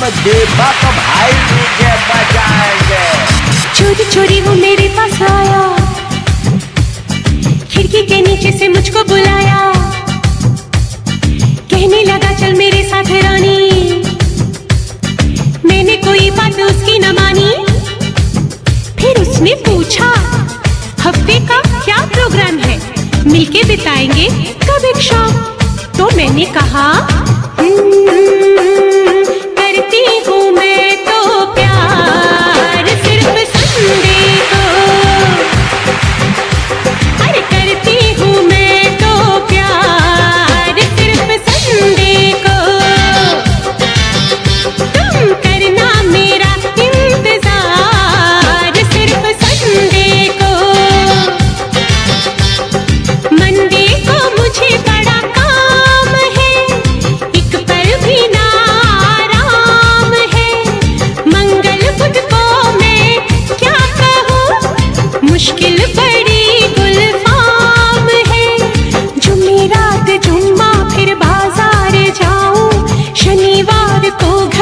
हम दीपक भाई डीजे बजाएंगे। चोरी चोरी वो मेरे पास आया, खिड़की के नीचे से मुझको बुलाया, कहने लगा चल मेरे साथ रानी। मैंने कोई बात उसकी न मानी। फिर उसने पूछा हफ्ते का क्या प्रोग्राम है, मिलके बिताएंगे कब एक शाम। तो मैंने कहा करती हूँ मैं तो प्यार सिर्फ संडे को। अरे करती हूँ मैं तो प्यार सिर्फ संडे को। तुम करना मेरा इंतजार सिर्फ संडे को। मंडे को मुझे बड़ा काम है, एक पल भी ना आराम है। मंगल बुध को मैं क्या कहूँ, मुश्किल बड़ी गुलफाम है। जुमेरात जुम्मा फिर बाजार जाऊं, शनिवार को घर